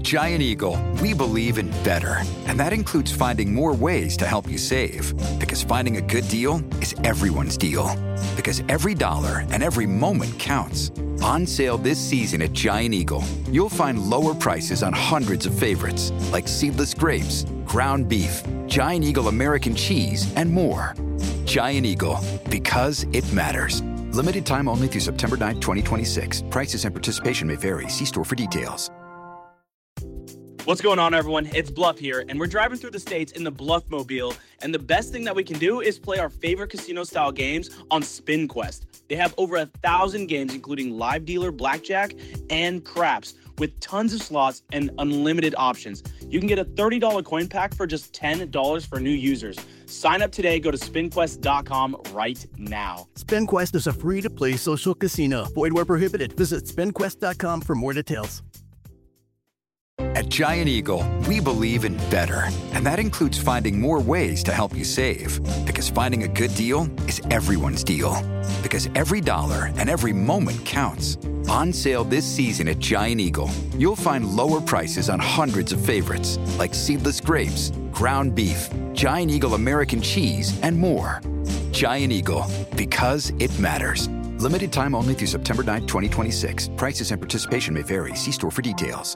Giant Eagle, we believe in better. And that includes finding more ways to help you save. Because finding a good deal is everyone's deal. Because every dollar and every moment counts. On sale this season at Giant Eagle, you'll find lower prices on hundreds of favorites, like seedless grapes, ground beef, Giant Eagle American cheese, and more. Giant Eagle, because it matters. Limited time only through September 9, 2026. Prices and participation may vary. See store for details. What's going on, everyone? It's Bluff here, and we're driving through the states in the Bluff Mobile, and the best thing that we can do is play our favorite casino-style games on SpinQuest. They have over 1,000 games, including live dealer, blackjack, and craps, with tons of slots and unlimited options. You can get a $30 coin pack for just $10 for new users. Sign up today. Go to SpinQuest.com right now. SpinQuest is a free-to-play social casino. Void where prohibited. Visit SpinQuest.com for more details. At Giant Eagle, we believe in better. And that includes finding more ways to help you save. Because finding a good deal is everyone's deal. Because every dollar and every moment counts. On sale this season at Giant Eagle, you'll find lower prices on hundreds of favorites, like seedless grapes, ground beef, Giant Eagle American cheese, and more. Giant Eagle, because it matters. Limited time only through September 9, 2026. Prices and participation may vary. See store for details.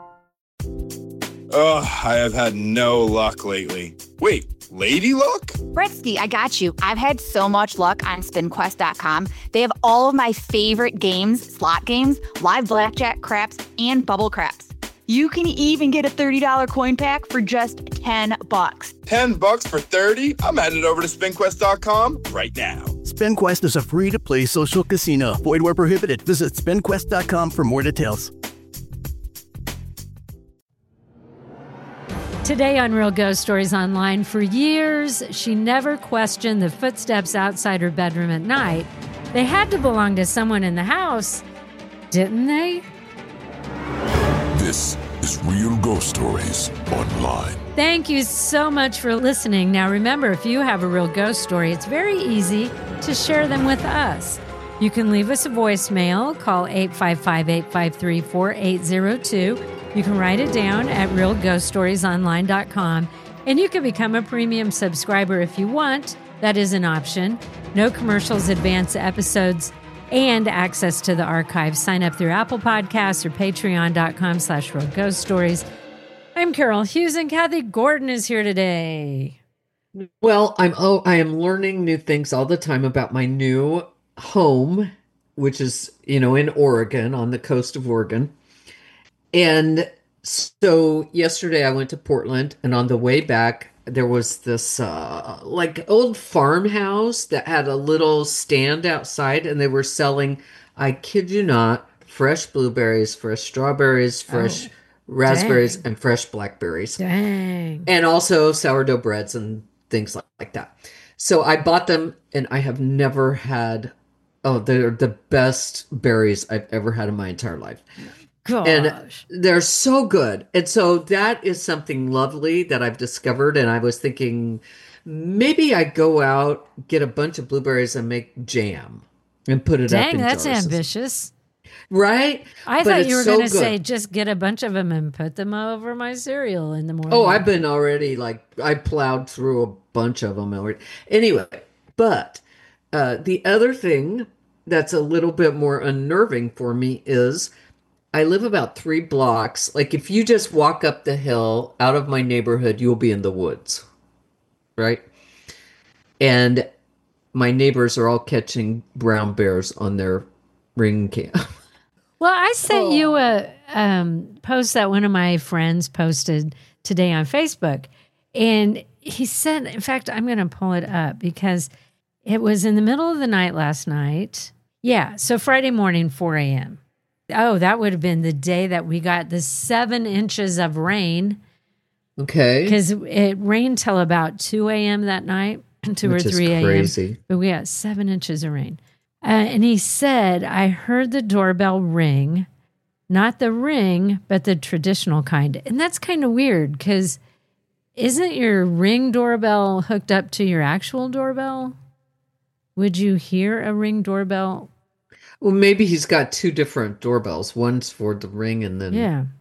Oh, I have had no luck lately. Wait, lady luck? Bretsky, I got you. I've had so much luck on SpinQuest.com. They have all of my favorite games, slot games, live blackjack, craps, and bubble craps. You can even get a $30 coin pack for just $10. $10 for 30? I'm headed over to SpinQuest.com right now. SpinQuest is a free-to-play social casino. Void where prohibited. Visit SpinQuest.com for more details. Today on Real Ghost Stories Online, for years, she never questioned the footsteps outside her bedroom at night. They had to belong to someone in the house, didn't they? This is Real Ghost Stories Online. Thank you so much for listening. Now remember, if you have a real ghost story, it's very easy to share them with us. You can leave us a voicemail. Call 855-853-4802. You can write it down at realghoststoriesonline.com, and you can become a premium subscriber if you want. That is an option. No commercials, advance episodes, and access to the archive. Sign up through Apple Podcasts or patreon.com/realghoststories. I'm Carol Hughes, and Kathy Gordon is here today. Well, I am learning new things all the time about my new home, which is, in Oregon, on the coast of Oregon. And so yesterday I went to Portland, and on the way back, there was this old farmhouse that had a little stand outside, and they were selling, I kid you not, fresh blueberries, fresh strawberries, fresh raspberries, and fresh blackberries. Dang. And also sourdough breads and things like that. So I bought them, and I have never had, they're the best berries I've ever had in my entire life. Gosh. And they're so good. And so that is something lovely that I've discovered. And I was thinking maybe I go out, get a bunch of blueberries and make jam and put it up in jars. Dang, that's ambitious. Right? I thought you were going to say just get a bunch of them and put them over my cereal in the morning. Oh, I've been already I plowed through a bunch of them already. Anyway, but the other thing that's a little bit more unnerving for me is I live about 3 blocks. Like if you just walk up the hill out of my neighborhood, you'll be in the woods, right? And my neighbors are all catching brown bears on their ring cam. Well, I sent you a post that one of my friends posted today on Facebook. And he said, in fact, I'm going to pull it up because it was in the middle of the night last night. Yeah, so Friday morning, 4 a.m. Oh, that would have been the day that we got the 7 inches of rain. Okay. Because it rained till about 2 a.m. that night, 2 or 3 a.m. Crazy. But we got 7 inches of rain. And he said, I heard the doorbell ring, not the ring, but the traditional kind. And that's kind of weird because isn't your Ring doorbell hooked up to your actual doorbell? Would you hear a Ring doorbell? Well, maybe he's got 2 different doorbells. One's for the Ring and then... Yeah.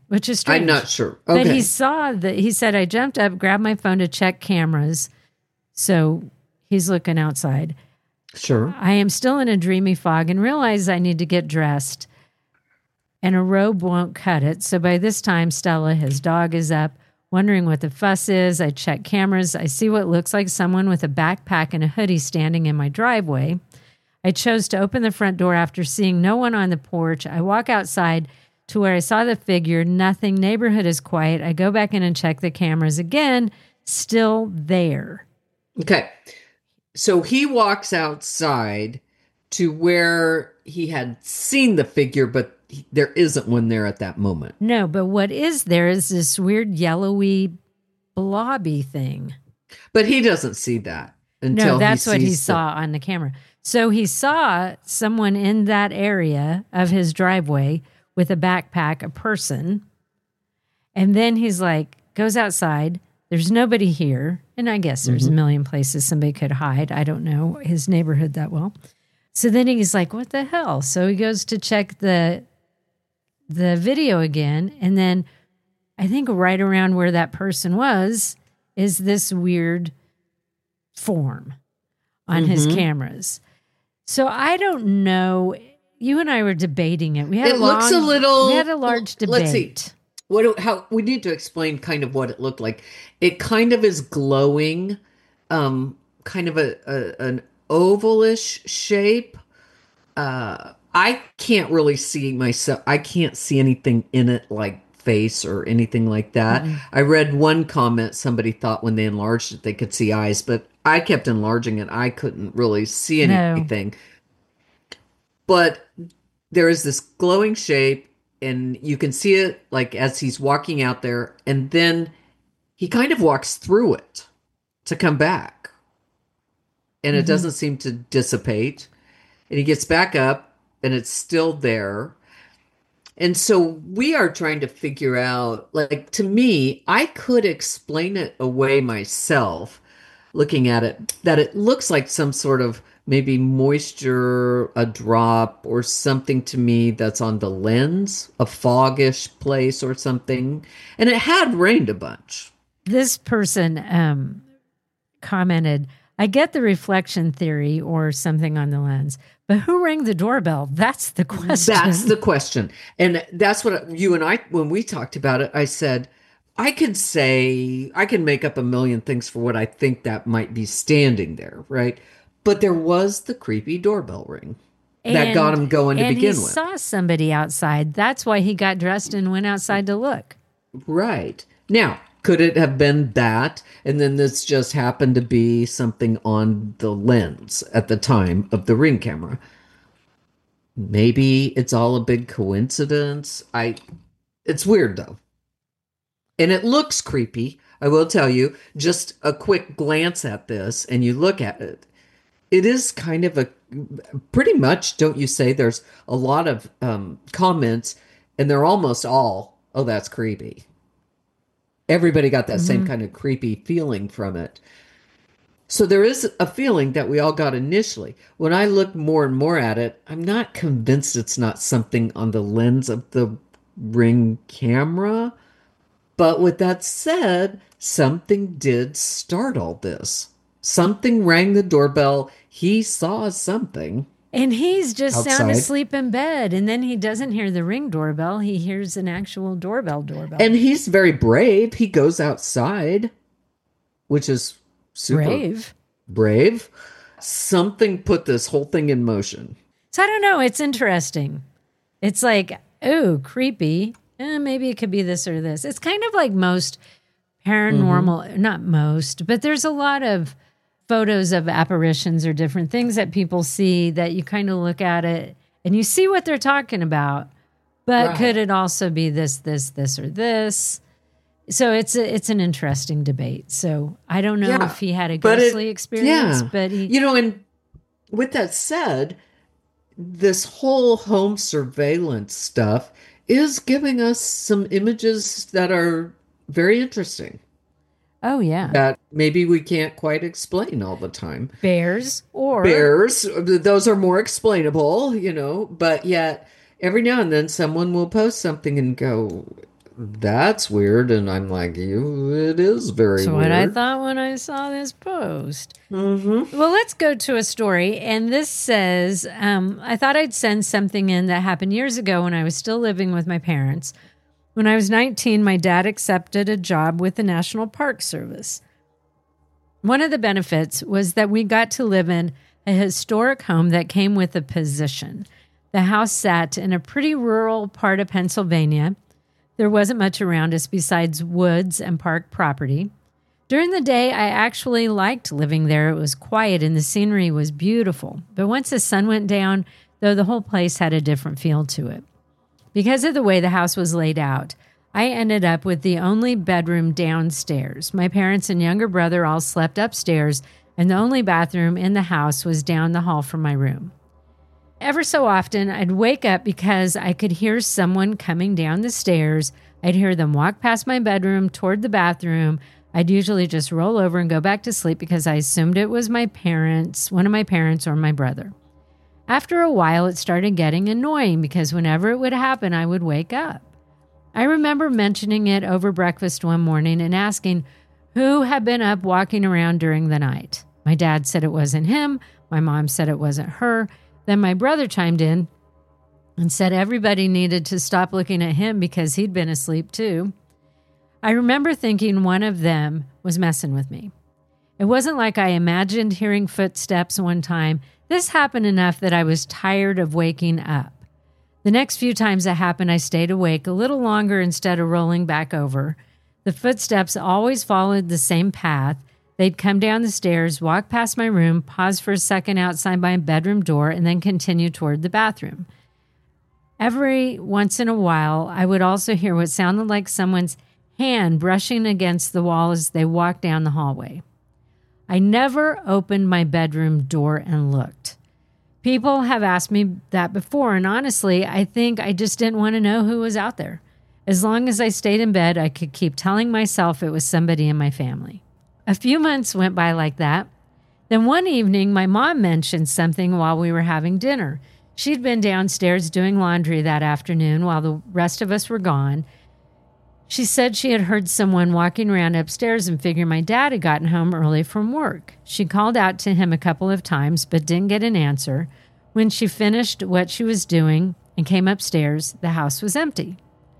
which is strange. I'm not sure. But Okay. he saw that. He said, I jumped up, grabbed my phone to check cameras. So he's looking outside. Sure. I am still in a dreamy fog and realize I need to get dressed. And a robe won't cut it. So by this time, Stella, his dog, is up, wondering what the fuss is. I check cameras. I see what looks like someone with a backpack and a hoodie standing in my driveway. I chose to open the front door after seeing no one on the porch. I walk outside to where I saw the figure. Nothing. Neighborhood is quiet. I go back in and check the cameras again. Still there. Okay. So he walks outside to where he had seen the figure, but there isn't one there at that moment. No, but what is there is this weird yellowy blobby thing. But he doesn't see that until No, that's what he sees saw on the camera. So he saw someone in that area of his driveway with a backpack, a person. And then he's like, goes outside. There's nobody here. And I guess there's a million places somebody could hide. I don't know his neighborhood that well. So then he's like, what the hell? So he goes to check the video again. And then I think right around where that person was is this weird form on his cameras. So I don't know. You and I were debating it. We had It looks a little. We had a large debate. Let's see. How we need to explain kind of what it looked like. It kind of is glowing, kind of an ovalish shape. I can't really see myself. I can't see anything in it like face or anything like that. I read one comment. Somebody thought when they enlarged it, they could see eyes, but I kept enlarging it. I couldn't really see anything. But there is this glowing shape, and you can see it like as he's walking out there, and then he kind of walks through it to come back. And it doesn't seem to dissipate. And he gets back up, and it's still there. And so we are trying to figure out, like, to me, I could explain it away myself, looking at it, that it looks like some sort of maybe moisture, a drop, or something to me that's on the lens, a foggish place or something. And it had rained a bunch. This person commented, I get the reflection theory or something on the lens, but who rang the doorbell? That's the question. That's the question. And that's what you and I, when we talked about it, I said, I can make up a million things for what I think that might be standing there, right? But there was the creepy doorbell ring that got him going to begin with. And he saw somebody outside. That's why he got dressed and went outside to look. Right. Now, could it have been that? And then this just happened to be something on the lens at the time of the Ring camera. Maybe it's all a big coincidence. It's weird though. And it looks creepy. I will tell you, just a quick glance at this and you look at it. It is kind of pretty much, don't you say, there's a lot of comments and they're almost all, oh, that's creepy. Everybody got that same kind of creepy feeling from it. So there is a feeling that we all got initially. When I look more and more at it, I'm not convinced it's not something on the lens of the Ring camera. But with that said, something did start all this. Something rang the doorbell. He saw something. And he's just sound outside. asleep in bed. And then he doesn't hear the Ring doorbell. He hears an actual doorbell. And he's very brave. He goes outside, which is super brave. Something put this whole thing in motion. So I don't know. It's interesting. It's like, oh, creepy. Maybe it could be this or this. It's kind of like most paranormal, not most, but there's a lot of photos of apparitions or different things that people see that you kind of look at it and you see what they're talking about. But could it also be this, or this? So it's an interesting debate. So I don't know if he had a ghostly experience, but he... and with that said, this whole home surveillance stuff is giving us some images that are very interesting. Oh, yeah. That maybe we can't quite explain all the time. Bears, those are more explainable, but yet every now and then someone will post something and go, that's weird. And I'm like, it is very That's weird. what I thought when I saw this post. Mm-hmm. Well, let's go to a story. And this says, I thought I'd send something in that happened years ago when I was still living with my parents. When I was 19, my dad accepted a job with the National Park Service. One of the benefits was that we got to live in a historic home that came with a position. The house sat in a pretty rural part of Pennsylvania. There wasn't much around us besides woods and park property. During the day, I actually liked living there. It was quiet and the scenery was beautiful. But once the sun went down, though, the whole place had a different feel to it. Because of the way the house was laid out, I ended up with the only bedroom downstairs. My parents and younger brother all slept upstairs, and the only bathroom in the house was down the hall from my room. Ever so often, I'd wake up because I could hear someone coming down the stairs. I'd hear them walk past my bedroom toward the bathroom. I'd usually just roll over and go back to sleep because I assumed it was my parents, one of my parents, or my brother. After a while, it started getting annoying because whenever it would happen, I would wake up. I remember mentioning it over breakfast one morning and asking who had been up walking around during the night. My dad said it wasn't him. My mom said it wasn't her. Then my brother chimed in and said everybody needed to stop looking at him because he'd been asleep too. I remember thinking one of them was messing with me. It wasn't like I imagined hearing footsteps one time. This happened enough that I was tired of waking up. The next few times it happened, I stayed awake a little longer instead of rolling back over. The footsteps always followed the same path. They'd come down the stairs, walk past my room, pause for a second outside my bedroom door, and then continue toward the bathroom. Every once in a while, I would also hear what sounded like someone's hand brushing against the wall as they walked down the hallway. I never opened my bedroom door and looked. People have asked me that before, and honestly, I think I just didn't want to know who was out there. As long as I stayed in bed, I could keep telling myself it was somebody in my family. A few months went by like that. Then one evening, my mom mentioned something while we were having dinner. She'd been downstairs doing laundry that afternoon while the rest of us were gone. She said she had heard someone walking around upstairs and figured my dad had gotten home early from work. She called out to him a couple of times but didn't get an answer. When she finished what she was doing and came upstairs, the house was empty.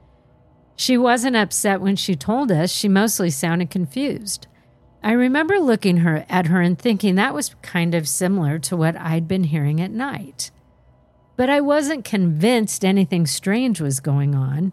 She wasn't upset when she told us. She mostly sounded confused. I remember looking at her and thinking that was kind of similar to what I'd been hearing at night. But I wasn't convinced anything strange was going on.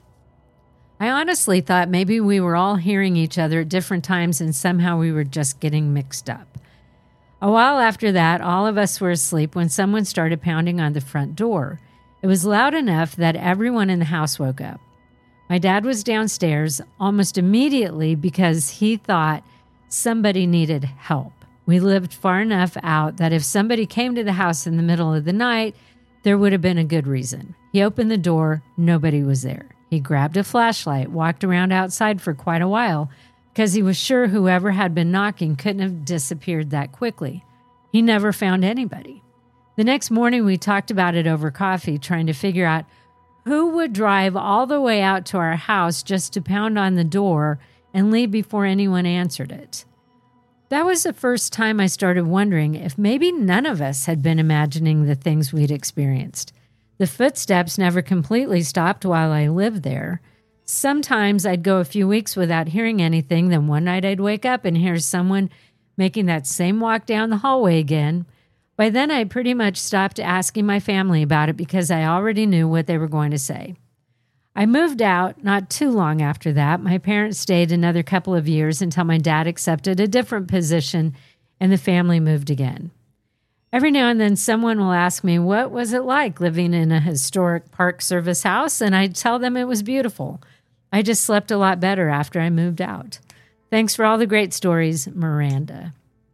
I honestly thought maybe we were all hearing each other at different times and somehow we were just getting mixed up. A while after that, all of us were asleep when someone started pounding on the front door. It was loud enough that everyone in the house woke up. My dad was downstairs almost immediately because he thought somebody needed help. We lived far enough out that if somebody came to the house in the middle of the night, there would have been a good reason. He opened the door. Nobody was there. He grabbed a flashlight, walked around outside for quite a while because he was sure whoever had been knocking couldn't have disappeared that quickly. He never found anybody. The next morning, we talked about it over coffee, trying to figure out who would drive all the way out to our house just to pound on the door and leave before anyone answered it. That was the first time I started wondering if maybe none of us had been imagining the things we'd experienced. The footsteps never completely stopped while I lived there. Sometimes I'd go a few weeks without hearing anything, then one night I'd wake up and hear someone making that same walk down the hallway again. By then, I pretty much stopped asking my family about it because I already knew what they were going to say. I moved out not too long after that. My parents stayed another couple of years until my dad accepted a different position and the family moved again. Every now and then someone will ask me, what was it like living in a historic Park Service house? And I'd tell them it was beautiful. I just slept a lot better after I moved out. Thanks for all the great stories, Miranda.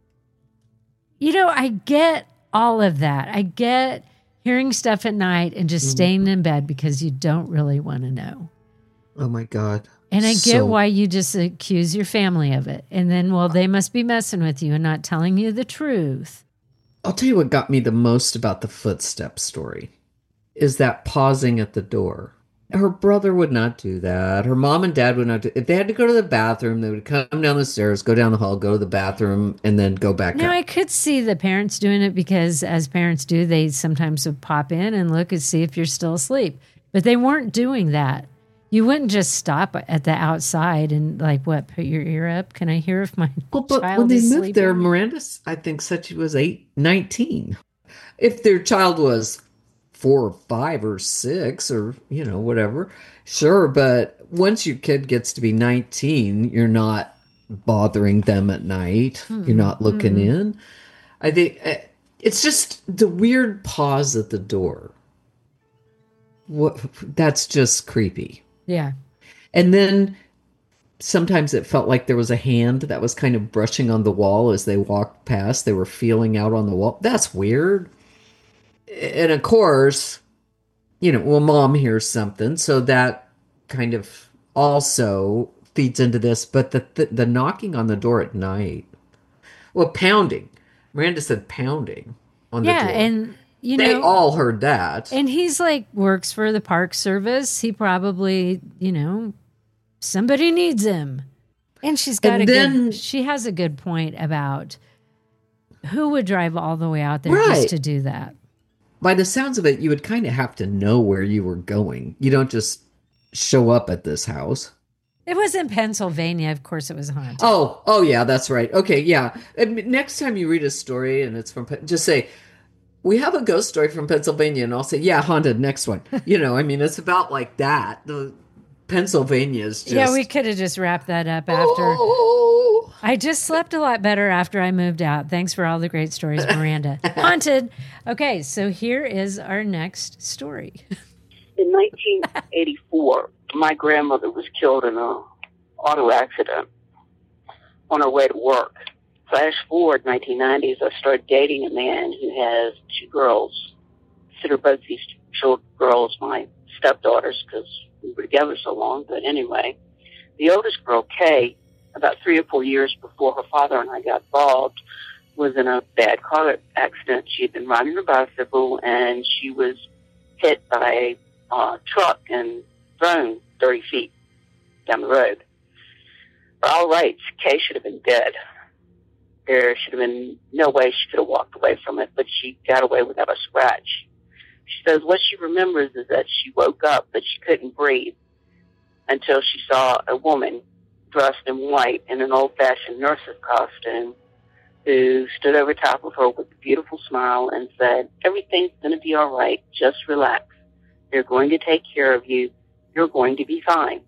You know, I get all of that. I get hearing stuff at night and just staying in bed because you don't really want to know. Oh, my God. And I get why you just accuse your family of it. And then, well, they must be messing with you and not telling you the truth. I'll tell you what got me the most about the footstep story is that pausing at the door. Her brother would not do that. Her mom and dad would not do. If they had to go to the bathroom, they would come down the stairs, go down the hall, go to the bathroom, and then go back Now, up. I could see the parents doing it because, as parents do, they sometimes would pop in and look and see if you're still asleep. But they weren't doing that. You wouldn't just stop at the outside and like, what, put your ear up? Can I hear if my Well, but child when they is moved sleeping? there, Miranda, I think, said she was 19. If their child was 4 or 5 or 6 or, whatever, sure. But once your kid gets to be 19, you're not bothering them at night. You're not looking in. I think it's just the weird pause at the door. That's just creepy. Yeah. And then sometimes it felt like there was a hand that was kind of brushing on the wall as they walked past. They were feeling out on the wall. That's weird. And of course, Mom hears something. So that kind of also feeds into this. But the knocking on the door at night, well, pounding. Miranda said pounding on the door. Yeah. And, they all heard that. And he's like, works for the Park Service. He probably, somebody needs him. And she's got she has a good point about who would drive all the way out there just to do that. By the sounds of it, you would kind of have to know where you were going. You don't just show up at this house. It was in Pennsylvania. Of course, it was haunted. Oh yeah, that's right. Okay, yeah. And next time you read a story and it's from, just say, we have a ghost story from Pennsylvania, and I'll say, yeah, haunted, next one. It's about like that. The Pennsylvania is just... Yeah, we could have just wrapped that up after. I just slept a lot better after I moved out. Thanks for all the great stories, Miranda. Haunted. Okay, so here is our next story. In 1984, my grandmother was killed in an auto accident on her way to work. Flash forward 1990s, I started dating a man who has 2 girls. Consider both these 2 girls my stepdaughters because we were together so long. But anyway, the oldest girl, Kay, about 3 or 4 years before her father and I got involved, was in a bad car accident. She had been riding her bicycle and she was hit by a truck and thrown 30 feet down the road. For all rights, Kay should have been dead. There should have been no way she could have walked away from it, but she got away without a scratch. She says what she remembers is that she woke up, but she couldn't breathe until she saw a woman dressed in white in an old-fashioned nurse's costume who stood over top of her with a beautiful smile and said, everything's going to be all right. Just relax. They're going to take care of you. You're going to be fine.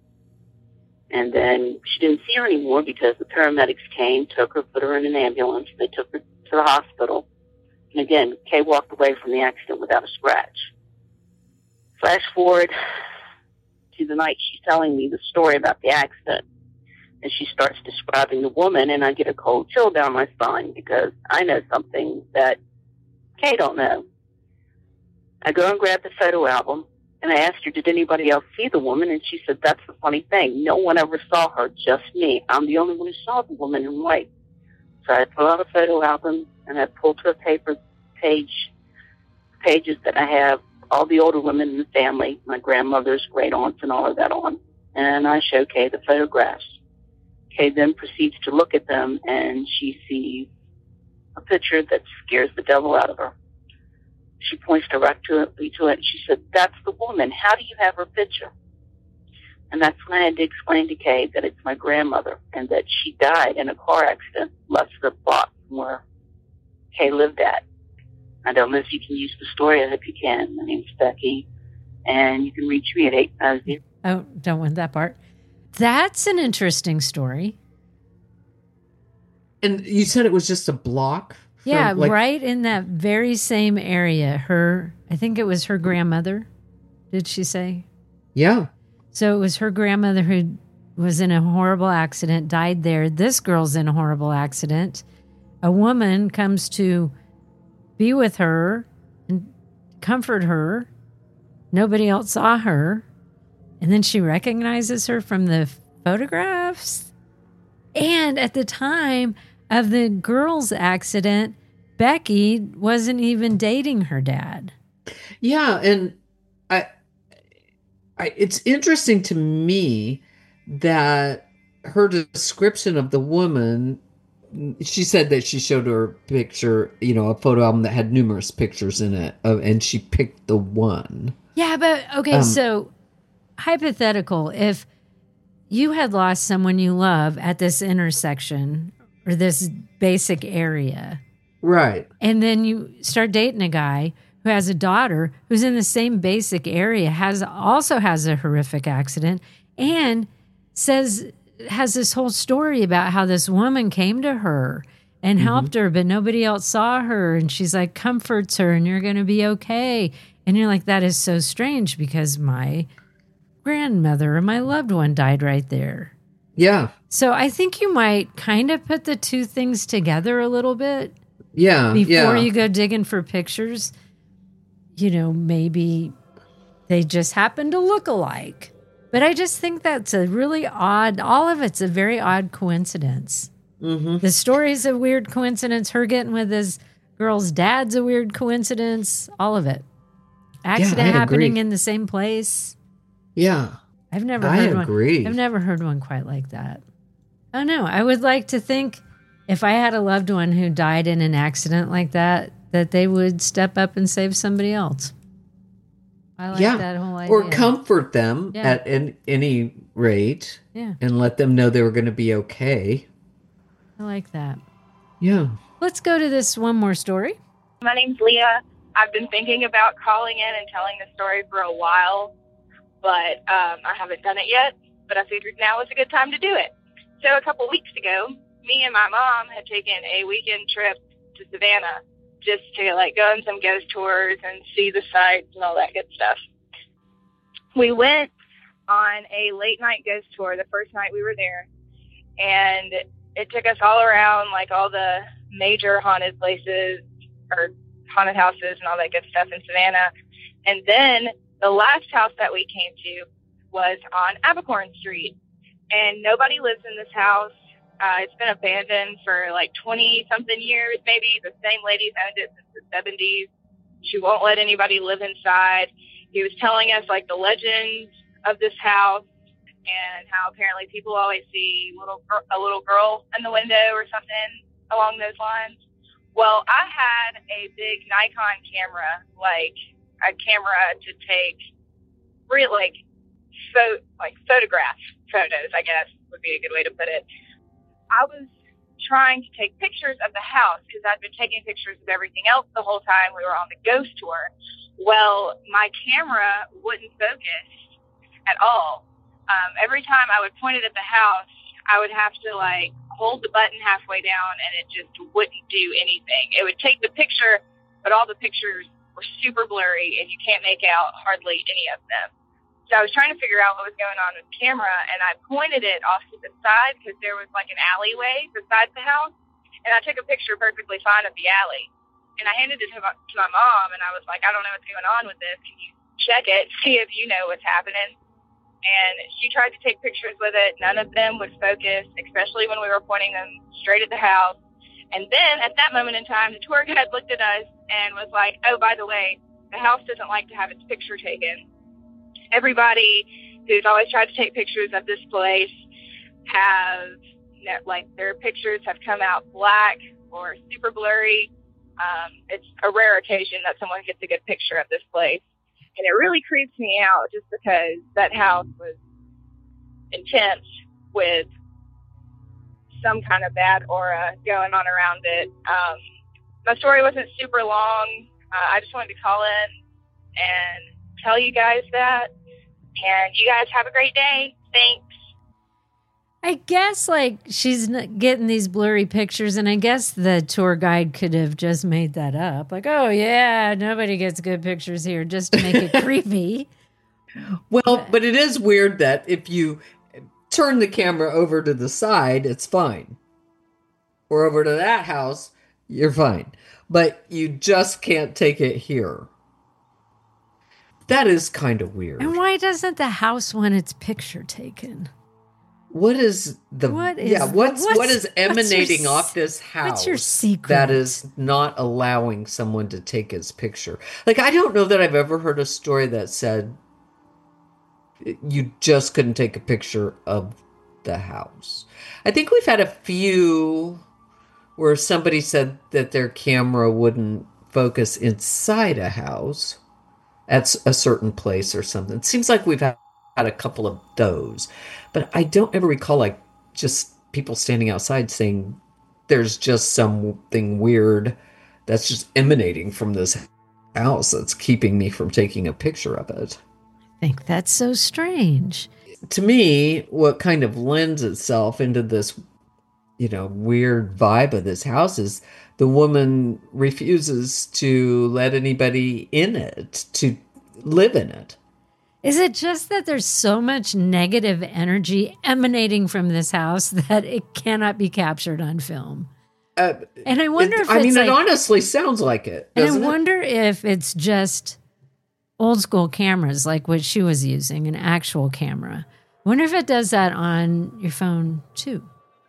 And then she didn't see her anymore because the paramedics came, took her, put her in an ambulance. They took her to the hospital. And again, Kay walked away from the accident without a scratch. Flash forward to the night she's telling me the story about the accident. And she starts describing the woman, and I get a cold chill down my spine because I know something that Kay don't know. I go and grab the photo album. And I asked her, did anybody else see the woman? And she said, that's the funny thing. No one ever saw her, just me. I'm the only one who saw the woman in white. So I pull out a photo album, and I pull to a pages that I have all the older women in the family, my grandmother's, great aunts, and all of that on. And I show Kay the photographs. Kay then proceeds to look at them, and she sees a picture that scares the devil out of her. She points directly to it, and she said, that's the woman. How do you have her picture? And that's when I had to explain to Kay that it's my grandmother and that she died in a car accident less than a block from where Kay lived at. I don't know if you can use the story. I hope you can. My name's Becky, and you can reach me at 850. Oh, don't want that part. That's an interesting story. And you said it was just a block? Yeah, right in that very same area. I think it was her grandmother, did she say? Yeah. So it was her grandmother who was in a horrible accident, died there. This girl's in a horrible accident. A woman comes to be with her and comfort her. Nobody else saw her. And then she recognizes her from the photographs. And at the time of the girl's accident, Becky wasn't even dating her dad. Yeah, and It's interesting to me that her description of the woman, she said that she showed her a picture, a photo album that had numerous pictures in it, and she picked the one. Yeah, but okay, so hypothetical, if you had lost someone you love at this intersection or this basic area. Right. And then you start dating a guy who has a daughter who's in the same basic area, also has a horrific accident, and has this whole story about how this woman came to her and helped her, but nobody else saw her. And she's like, comforts her, and you're going to be okay. And you're like, that is so strange because my grandmother or my loved one died right there. Yeah. So I think you might kind of put the two things together a little bit. Yeah. Before you go digging for pictures, maybe they just happen to look alike. But I just think that's a really odd, all of it's a very odd coincidence. Mm-hmm. The story's a weird coincidence. Her getting with his girl's dad's a weird coincidence. All of it. Accident happening in the same place. Yeah. I've never heard one quite like that. Oh no, I would like to think if I had a loved one who died in an accident like that they would step up and save somebody else. I like that whole idea. Or comfort them at any rate. Yeah. And let them know they were going to be okay. I like that. Yeah. Let's go to this one more story. My name's Leah. I've been thinking about calling in and telling the story for a while, but I haven't done it yet. But I figured now was a good time to do it. So a couple weeks ago, me and my mom had taken a weekend trip to Savannah just to go on some ghost tours and see the sights and all that good stuff. We went on a late night ghost tour the first night we were there, and it took us all around all the major haunted places or haunted houses and all that good stuff in Savannah. And then the last house that we came to was on Abercorn Street, and nobody lives in this house. It's been abandoned for 20-something years, maybe. The same lady's owned it since the 70s. She won't let anybody live inside. He was telling us, the legends of this house and how apparently people always see a little girl in the window or something along those lines. Well, I had a big Nikon camera, a camera to take photograph photos, I guess would be a good way to put it. I was trying to take pictures of the house because I'd been taking pictures of everything else the whole time we were on the ghost tour. Well, my camera wouldn't focus at all. Every time I would point it at the house, I would have to hold the button halfway down and it just wouldn't do anything. It would take the picture, but all the pictures were super blurry and you can't make out hardly any of them. So I was trying to figure out what was going on with the camera, and I pointed it off to the side because there was an alleyway beside the house, and I took a picture perfectly fine of the alley. And I handed it to my mom, and I was like, I don't know what's going on with this. Can you check it, see if you know what's happening? And she tried to take pictures with it. None of them would focus, especially when we were pointing them straight at the house. And then at that moment in time, the tour guide looked at us and was like, oh, by the way, the house doesn't like to have its picture taken. Everybody who's always tried to take pictures of this place their pictures have come out black or super blurry. It's a rare occasion that someone gets a good picture of this place. And it really creeps me out just because that house was intense with some kind of bad aura going on around it. My story wasn't super long. I just wanted to call in and tell you guys that. And you guys have a great day. Thanks. I guess she's getting these blurry pictures, and I guess the tour guide could have just made that up. Oh yeah, nobody gets good pictures here, just to make it creepy. Well, but it is weird that if you turn the camera over to the side, it's fine. Or over to that house, you're fine. But you just can't take it here. That is kind of weird. And why doesn't the house want its picture taken? What is emanating off this house? What's your secret? That is not allowing someone to take his picture. I don't know that I've ever heard a story that said you just couldn't take a picture of the house. I think we've had a few where somebody said that their camera wouldn't focus inside a house at a certain place or something. It seems like we've had a couple of those, but I don't ever recall like just people standing outside saying there's just something weird that's just emanating from this house that's keeping me from taking a picture of it. I think that's so strange. To me, what kind of lends itself into this, weird vibe of this house is the woman refuses to let anybody in it, to live in it. Is it just that there's so much negative energy emanating from this house that it cannot be captured on film? And I wonder if it honestly sounds like it. And I wonder if it's just old school cameras like what she was using, an actual camera. I wonder if it does that on your phone too.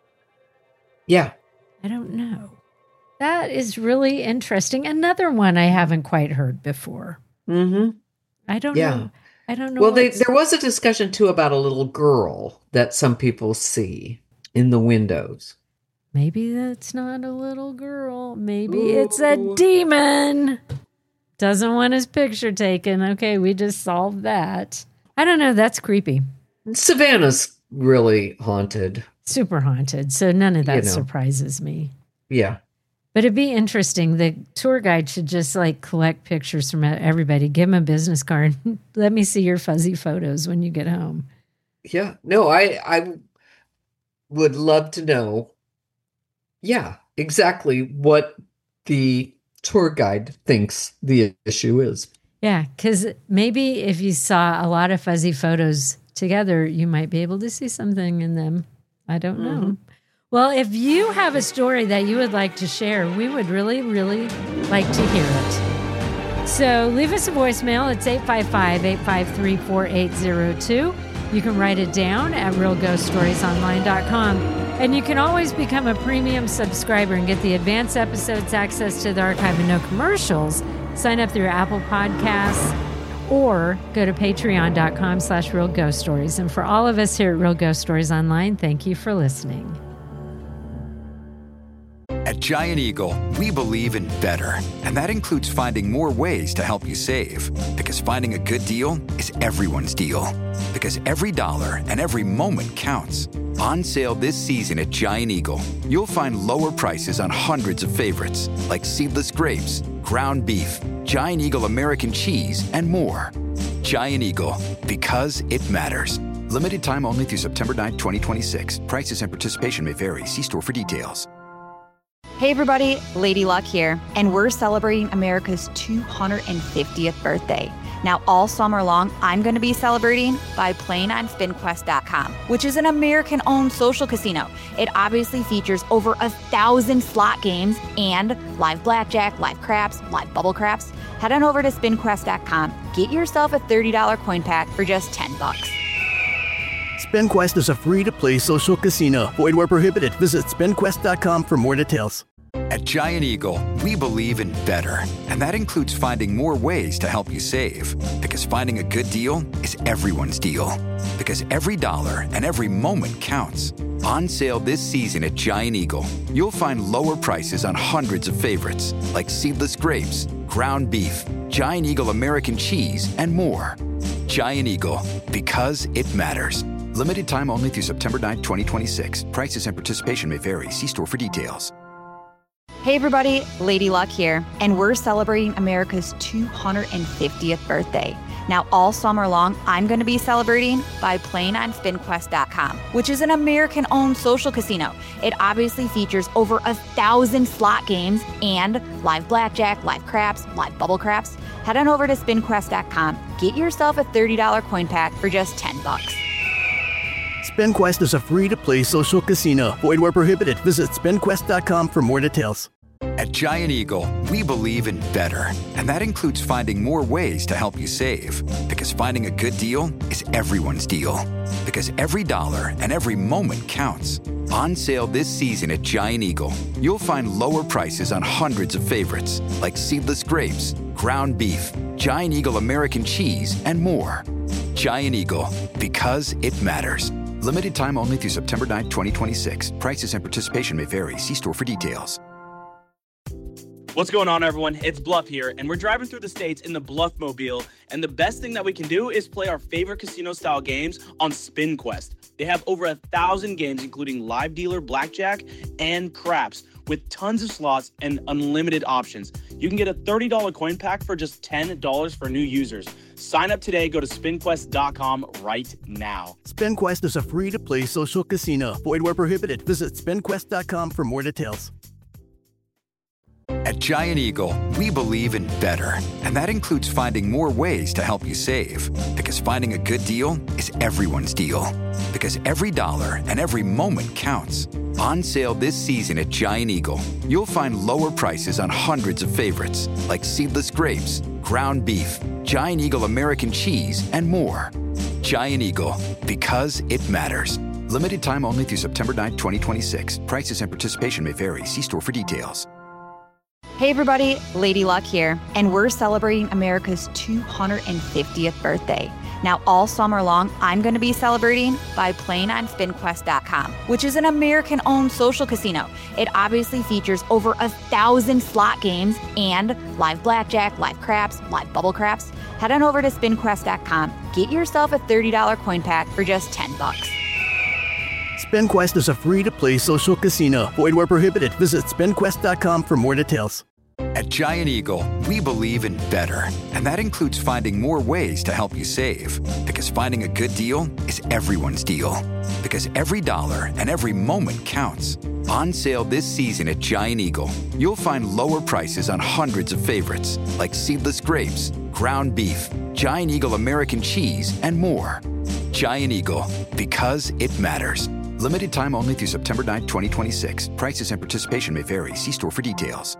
Yeah. I don't know. That is really interesting. Another one I haven't quite heard before. Mm-hmm. I don't know. I don't know. Well, there was a discussion too about a little girl that some people see in the windows. Maybe that's not a little girl. Maybe it's a demon. Doesn't want his picture taken. Okay, we just solved that. I don't know. That's creepy. Savannah's really haunted. Super haunted. So none of that surprises me. Yeah. But it'd be interesting. The tour guide should just collect pictures from everybody. Give him a business card. Let me see your fuzzy photos when you get home. Yeah. No, I would love to know. Yeah, exactly what the tour guide thinks the issue is. Yeah, because maybe if you saw a lot of fuzzy photos together, you might be able to see something in them. I don't know. Well, if you have a story that you would like to share, we would really, really like to hear it. So leave us a voicemail. It's 855-853-4802. You can write it down at realghoststoriesonline.com. And you can always become a premium subscriber and get the advanced episodes, access to the archive, and no commercials. Sign up through Apple Podcasts or go to patreon.com/realghoststories. And for all of us here at Real Ghost Stories Online, thank you for listening. At Giant Eagle, we believe in better. And that includes finding more ways to help you save. Because finding a good deal is everyone's deal. Because every dollar and every moment counts. On sale this season at Giant Eagle, you'll find lower prices on hundreds of favorites like seedless grapes, ground beef, Giant Eagle American cheese, and more. Giant Eagle, because it matters. Limited time only through September 9th, 2026. Prices and participation may vary. See store for details. Hey everybody, Lady Luck here, and we're celebrating America's 250th birthday. Now, all summer long, I'm going to be celebrating by playing on SpinQuest.com, which is an American-owned social casino. It obviously features over 1,000 slot games and live blackjack, live craps, live bubble craps. Head on over to SpinQuest.com. Get yourself a $30 coin pack for just $10. SpinQuest is a free-to-play social casino. Void where prohibited. Visit SpinQuest.com for more details. At Giant Eagle, we believe in better. And that includes finding more ways to help you save. Because finding a good deal is everyone's deal. Because every dollar and every moment counts. On sale this season at Giant Eagle, you'll find lower prices on hundreds of favorites like seedless grapes, ground beef, Giant Eagle American cheese, and more. Giant Eagle, because it matters. Limited time only through September 9th, 2026. Prices and participation may vary. See store for details. Hey everybody, Lady Luck here, and we're celebrating America's 250th birthday. Now, all summer long, I'm going to be celebrating by playing on SpinQuest.com, which is an American-owned social casino. It obviously features over 1,000 slot games and live blackjack, live craps, live bubble craps. Head on over to SpinQuest.com. Get yourself a $30 coin pack for just $10. SpinQuest is a free-to-play social casino. Void where prohibited. Visit SpinQuest.com for more details. At Giant Eagle, we believe in better. And that includes finding more ways to help you save. Because finding a good deal is everyone's deal. Because every dollar and every moment counts. On sale this season at Giant Eagle, you'll find lower prices on hundreds of favorites like seedless grapes, ground beef, Giant Eagle American cheese, and more. Giant Eagle, because it matters. Limited time only through September 9th, 2026. Prices and participation may vary. See store for details. What's going on, everyone? It's Bluff here, and we're driving through the states in the Bluff Mobile. And the best thing that we can do is play our favorite casino-style games on SpinQuest. They have over 1,000 games, including live dealer, blackjack, and craps, with tons of slots and unlimited options. You can get a $30 coin pack for just $10 for new users. Sign up today. Go to SpinQuest.com right now. SpinQuest is a free-to-play social casino. Void where prohibited. Visit SpinQuest.com for more details. At Giant Eagle, we believe in better. And that includes finding more ways to help you save. Because finding a good deal is everyone's deal. Because every dollar and every moment counts. On sale this season at Giant Eagle, you'll find lower prices on hundreds of favorites, like seedless grapes, ground beef, Giant Eagle American cheese, and more. Giant Eagle, because it matters. Limited time only through September 9th, 2026. Prices and participation may vary. See store for details. Hey everybody, Lady Luck here, and we're celebrating America's 250th birthday. Now, all summer long, I'm going to be celebrating by playing on SpinQuest.com, which is an American-owned social casino. It obviously features over 1,000 slot games and live blackjack, live craps, live bubble craps. Head on over to SpinQuest.com. Get yourself a $30 coin pack for just $10. SpinQuest is a free-to-play social casino. Void where prohibited. Visit SpinQuest.com for more details. At Giant Eagle, we believe in better. And that includes finding more ways to help you save. Because finding a good deal is everyone's deal. Because every dollar and every moment counts. On sale this season at Giant Eagle, you'll find lower prices on hundreds of favorites, like seedless grapes, ground beef, Giant Eagle American cheese, and more. Giant Eagle, because it matters. Limited time only through September 9th, 2026. Prices and participation may vary. See store for details.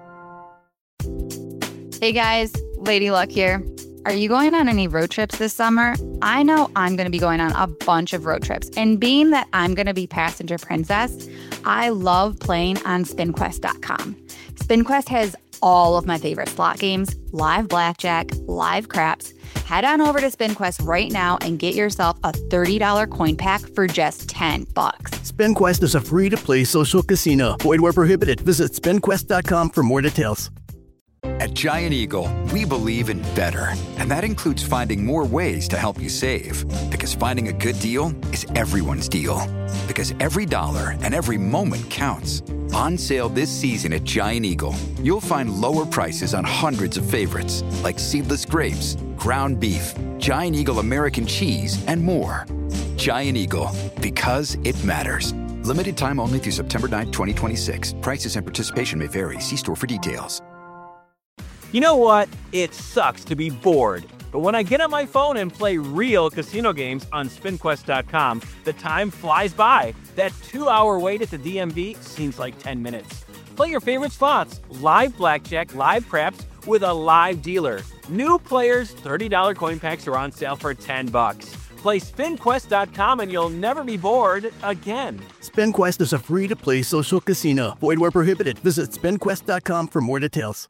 Hey guys, Lady Luck here. Are you going on any road trips this summer? I know I'm going to be going on a bunch of road trips. And being that I'm going to be passenger princess, I love playing on SpinQuest.com. SpinQuest has all of my favorite slot games, live blackjack, live craps. Head on over to SpinQuest right now and get yourself a $30 coin pack for just $10. SpinQuest is a free-to-play social casino. Void where prohibited. Visit SpinQuest.com for more details. At Giant Eagle, we believe in better. And that includes finding more ways to help you save. Because finding a good deal is everyone's deal. Because every dollar and every moment counts. On sale this season at Giant Eagle, you'll find lower prices on hundreds of favorites, like seedless grapes, ground beef, Giant Eagle American cheese, and more. Giant Eagle, because it matters. Limited time only through September 9th, 2026. Prices and participation may vary. See store for details. You know what? It sucks to be bored. But when I get on my phone and play real casino games on SpinQuest.com, the time flies by. That 2-hour wait at the DMV seems like 10 minutes. Play your favorite slots, live blackjack, live craps, with a live dealer. New players, $30 coin packs are on sale for $10. Play SpinQuest.com and you'll never be bored again. SpinQuest is a free-to-play social casino. Void where prohibited. Visit SpinQuest.com for more details.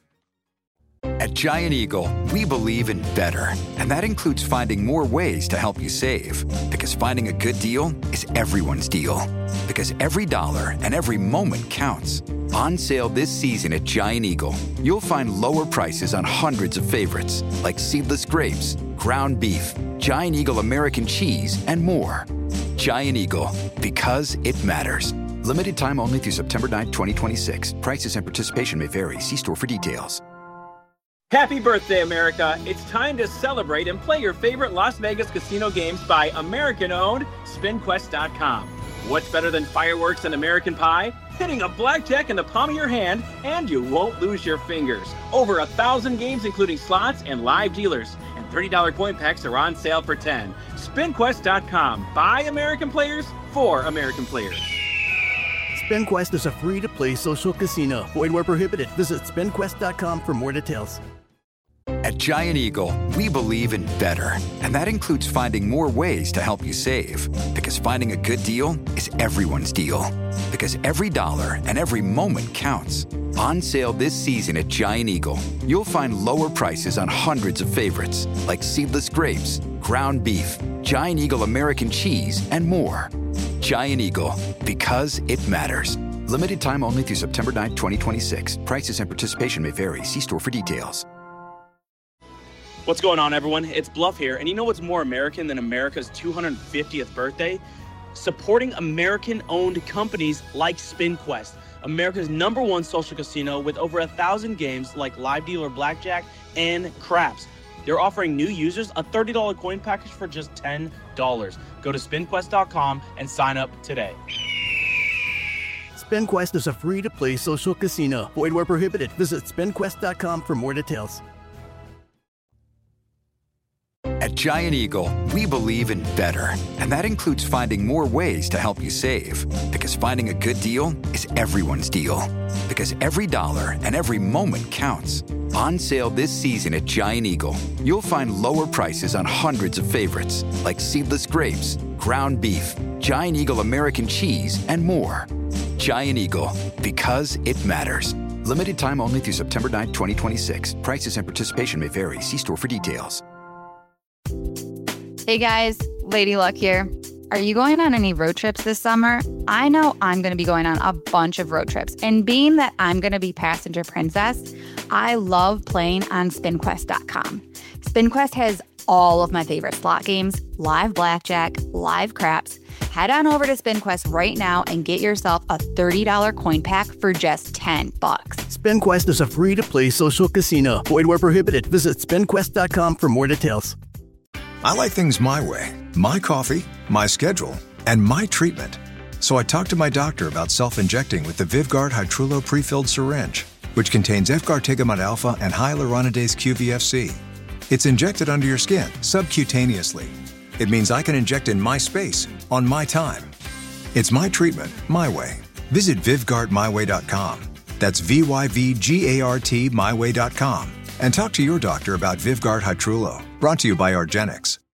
At Giant Eagle, we believe in better. And that includes finding more ways to help you save. Because finding a good deal is everyone's deal. Because every dollar and every moment counts. On sale this season at Giant Eagle, you'll find lower prices on hundreds of favorites, like seedless grapes, ground beef, Giant Eagle American cheese, and more. Giant Eagle, because it matters. Limited time only through September 9th, 2026. Prices and participation may vary. See store for details. Happy birthday, America! It's time to celebrate and play your favorite Las Vegas casino games by American-owned SpinQuest.com. What's better than fireworks and American pie? Hitting a blackjack in the palm of your hand, and you won't lose your fingers. Over 1,000 games, including slots and live dealers. And $30 coin packs are on sale for $10. SpinQuest.com. By American players, for American players. SpinQuest is a free-to-play social casino. Void where prohibited. Visit SpinQuest.com for more details. At At Giant Eagle, we believe in better, and that includes finding more ways to help you save. Because finding a good deal is everyone's deal. Because every dollar and every moment counts. On sale this season at Giant Eagle, you'll find lower prices on hundreds of favorites, like seedless grapes, ground beef, Giant Eagle American cheese, and more. Giant Eagle, because it matters. Limited time only through September 9, 2026. Prices and participation may vary. See store for details. What's going on, everyone? It's Bluff here, and you know what's more American than America's 250th birthday? Supporting American-owned companies like SpinQuest, America's #1 social casino with over 1,000 games like live dealer blackjack and craps. They're offering new users a $30 coin package for just $10. Go to SpinQuest.com and sign up today. SpinQuest is a free-to-play social casino. Void where prohibited. Visit SpinQuest.com for more details. At Giant Eagle, we believe in better, and that includes finding more ways to help you save. Because finding a good deal is everyone's deal. Because every dollar and every moment counts. On sale this season at Giant Eagle, you'll find lower prices on hundreds of favorites, like seedless grapes, ground beef, Giant Eagle American cheese, and more. Giant Eagle, because it matters. Limited time only through September 9, 2026. Prices and participation may vary. See store for details. Hey guys, Lady Luck here. Are you going on any road trips this summer? I know I'm going to be going on a bunch of road trips, and being that I'm going to be passenger princess, I love playing on SpinQuest.com. SpinQuest has all of my favorite slot games, live blackjack, live craps. Head on over to SpinQuest right now and get yourself a $30 coin pack for just $10. SpinQuest is a free-to-play social casino. Void where prohibited. Visit SpinQuest.com for more details. I like things my way. My coffee, my schedule, and my treatment. So I talked to my doctor about self-injecting with the Vyvgart Hytrulo pre-filled syringe, which contains efgartigimod alpha and hyaluronidase QVFC. It's injected under your skin, subcutaneously. It means I can inject in my space, on my time. It's my treatment, my way. Visit VyvgartMyWay.com. That's VYVGART myway.com. And talk to your doctor about Vyvgart Hytrulo, brought to you by argenx.